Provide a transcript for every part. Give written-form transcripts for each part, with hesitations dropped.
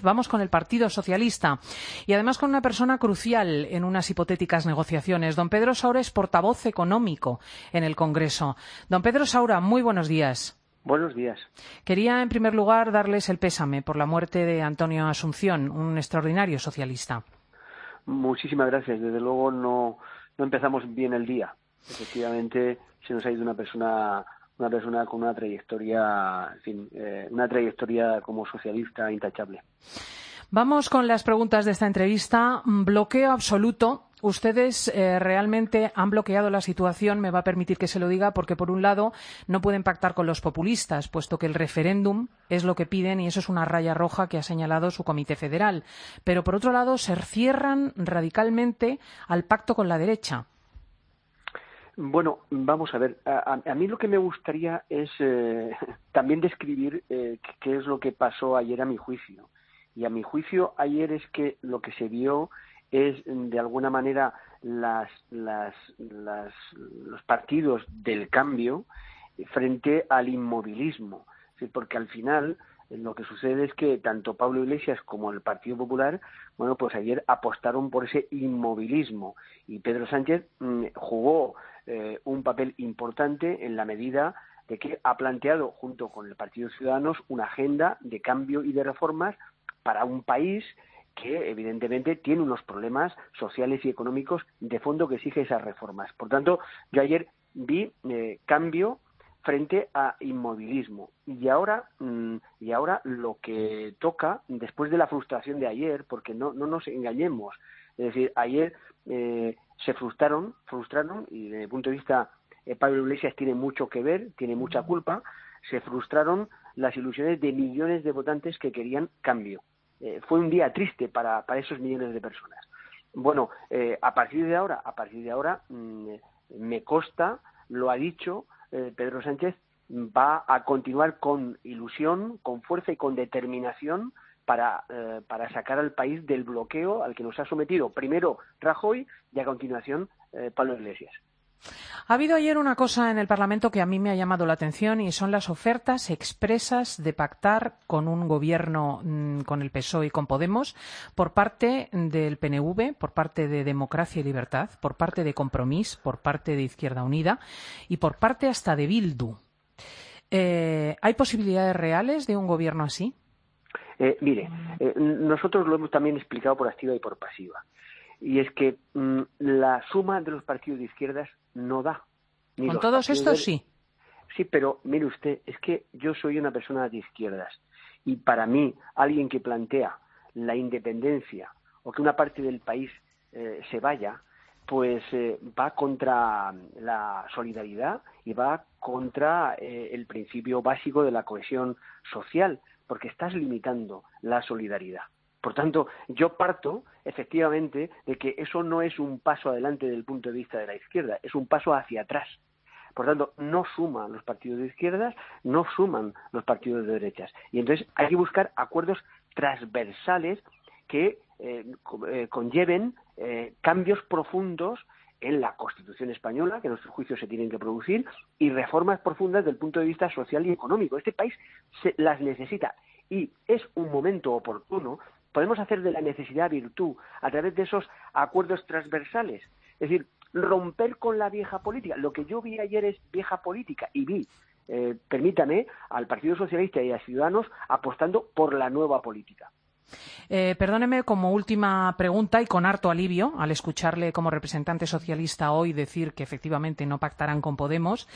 Vamos con el Partido Socialista y además con una persona crucial en unas hipotéticas negociaciones. Don Pedro Saura es portavoz económico en el Congreso. Don Pedro Saura, muy buenos días. Buenos días. Quería, en primer lugar, darles el pésame por la muerte de Antonio Asunción, un extraordinario socialista. Muchísimas gracias. Desde luego no empezamos bien el día. Efectivamente, se nos ha ido una persona con una trayectoria, en fin, una trayectoria como socialista intachable. Vamos con las preguntas de esta entrevista. Bloqueo absoluto. Ustedes realmente han bloqueado la situación, me va a permitir que se lo diga, porque por un lado no pueden pactar con los populistas, puesto que el referéndum es lo que piden y eso es una raya roja que ha señalado su Comité Federal. Pero por otro lado se cierran radicalmente al pacto con la derecha. Bueno, vamos a ver. A mí lo que me gustaría es también describir qué es lo que pasó ayer a mi juicio. Y a mi juicio ayer es que lo que se vio es de alguna manera los partidos del cambio frente al inmovilismo. ¿Sí? Porque al final lo que sucede es que tanto Pablo Iglesias como el Partido Popular, bueno, pues ayer apostaron por ese inmovilismo y Pedro Sánchez jugó un papel importante en la medida de que ha planteado junto con el Partido Ciudadanos una agenda de cambio y de reformas para un país que evidentemente tiene unos problemas sociales y económicos de fondo que exige esas reformas. Por tanto, yo ayer vi cambio frente a inmovilismo. Y ahora lo que toca, después de la frustración de ayer, porque no nos engañemos, es decir, ayer se frustraron, y desde mi punto de vista Pablo Iglesias tiene mucho que ver, tiene mucha culpa, se frustraron las ilusiones de millones de votantes que querían cambio. Fue un día triste para esos millones de personas. Bueno, a partir de ahora me consta, lo ha dicho Pedro Sánchez, va a continuar con ilusión, con fuerza y con determinación para sacar al país del bloqueo al que nos ha sometido primero Rajoy y a continuación Pablo Iglesias. Ha habido ayer una cosa en el Parlamento que a mí me ha llamado la atención y son las ofertas expresas de pactar con un gobierno, con el PSOE y con Podemos, por parte del PNV, por parte de Democracia y Libertad, por parte de Compromís, por parte de Izquierda Unida y por parte hasta de Bildu. ¿Hay posibilidades reales de un gobierno así? Mire, nosotros lo hemos también explicado por activa y por pasiva. Y es que la suma de los partidos de izquierdas no da. ¿Con todos estos sí? Sí, pero mire usted, es que yo soy una persona de izquierdas y para mí alguien que plantea la independencia o que una parte del país se vaya, pues va contra la solidaridad y va contra el principio básico de la cohesión social, porque estás limitando la solidaridad. Por tanto, yo parto, efectivamente, de que eso no es un paso adelante desde el punto de vista de la izquierda, es un paso hacia atrás. Por tanto, no suman los partidos de izquierdas, no suman los partidos de derechas. Y entonces hay que buscar acuerdos transversales que conlleven cambios profundos en la Constitución española, que a nuestro juicio se tienen que producir, y reformas profundas desde el punto de vista social y económico. Este país las necesita y es un momento oportuno. Podemos hacer de la necesidad virtud a través de esos acuerdos transversales. Es decir, romper con la vieja política. Lo que yo vi ayer es vieja política y vi, permítame, al Partido Socialista y a Ciudadanos apostando por la nueva política. Perdóneme, como última pregunta y con harto alivio al escucharle como representante socialista hoy decir que efectivamente no pactarán con Podemos.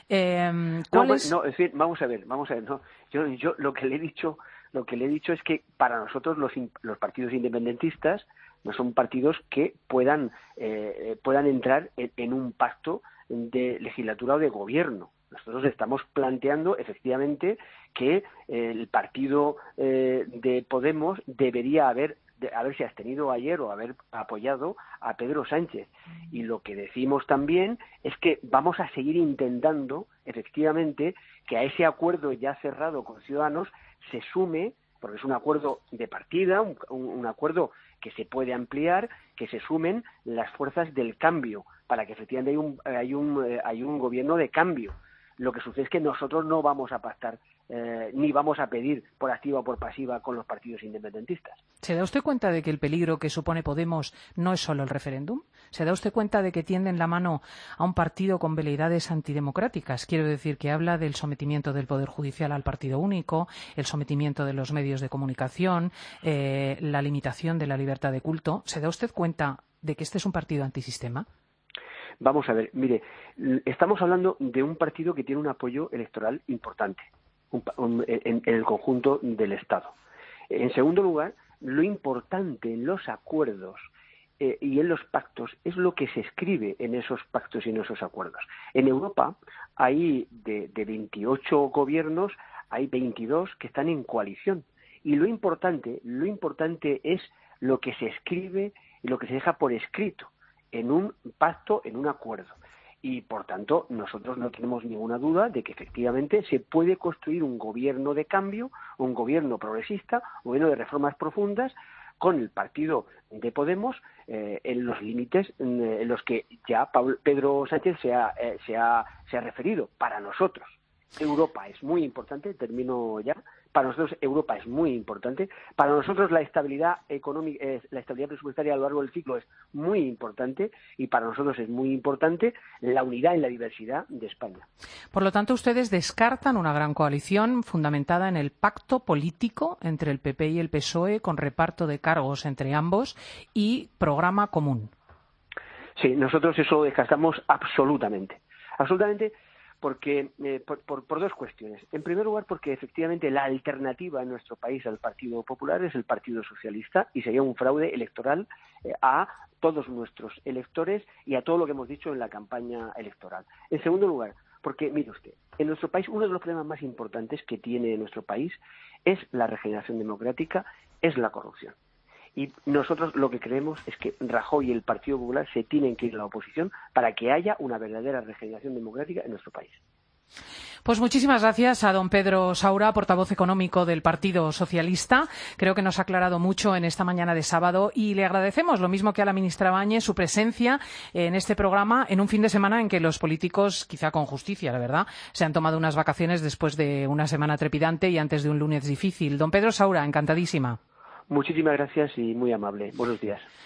Vamos a ver. No, yo lo que le he dicho es que para nosotros los partidos independentistas no son partidos que puedan entrar en un pacto de legislatura o de gobierno. Nosotros estamos planteando efectivamente que el partido de Podemos debería haberse abstenido ayer o haber apoyado a Pedro Sánchez. Y lo que decimos también es que vamos a seguir intentando efectivamente que a ese acuerdo ya cerrado con Ciudadanos se sume, porque es un acuerdo de partida, un acuerdo que se puede ampliar, que se sumen las fuerzas del cambio para que efectivamente hay un gobierno de cambio. Lo que sucede es que nosotros no vamos a pactar ni vamos a pedir por activa o por pasiva con los partidos independentistas. ¿Se da usted cuenta de que el peligro que supone Podemos no es solo el referéndum? ¿Se da usted cuenta de que tienden la mano a un partido con veleidades antidemocráticas? Quiero decir, que habla del sometimiento del Poder Judicial al partido único, el sometimiento de los medios de comunicación, la limitación de la libertad de culto. ¿Se da usted cuenta de que este es un partido antisistema? Vamos a ver, mire, estamos hablando de un partido que tiene un apoyo electoral importante en el conjunto del Estado. En segundo lugar, lo importante en los acuerdos y en los pactos es lo que se escribe en esos pactos y en esos acuerdos. En Europa hay de 28 gobiernos, hay 22 que están en coalición. Y lo importante es lo que se escribe y lo que se deja por escrito en un pacto, en un acuerdo. Y, por tanto, nosotros no tenemos ninguna duda de que, efectivamente, se puede construir un gobierno de cambio, un gobierno progresista, un gobierno de reformas profundas, con el partido de Podemos en los límites en los que ya Pedro Sánchez se ha referido. Para nosotros, Europa es muy importante, termino ya. Para nosotros Europa es muy importante. Para nosotros la estabilidad económica, la estabilidad presupuestaria a lo largo del ciclo es muy importante, y para nosotros es muy importante la unidad en la diversidad de España. Por lo tanto, ustedes descartan una gran coalición fundamentada en el pacto político entre el PP y el PSOE, con reparto de cargos entre ambos y programa común. Sí, nosotros eso lo descartamos absolutamente. Absolutamente. Porque por dos cuestiones. En primer lugar, porque efectivamente la alternativa en nuestro país al Partido Popular es el Partido Socialista, y sería un fraude electoral a todos nuestros electores y a todo lo que hemos dicho en la campaña electoral. En segundo lugar, porque, mire usted, en nuestro país uno de los problemas más importantes que tiene nuestro país es la regeneración democrática, es la corrupción. Y nosotros lo que creemos es que Rajoy y el Partido Popular se tienen que ir a la oposición para que haya una verdadera regeneración democrática en nuestro país. Pues muchísimas gracias a don Pedro Saura, portavoz económico del Partido Socialista. Creo que nos ha aclarado mucho en esta mañana de sábado, y le agradecemos, lo mismo que a la ministra Báñez, su presencia en este programa en un fin de semana en que los políticos, quizá con justicia, la verdad, se han tomado unas vacaciones después de una semana trepidante y antes de un lunes difícil. Don Pedro Saura, encantadísima. Muchísimas gracias y muy amable. Buenos días.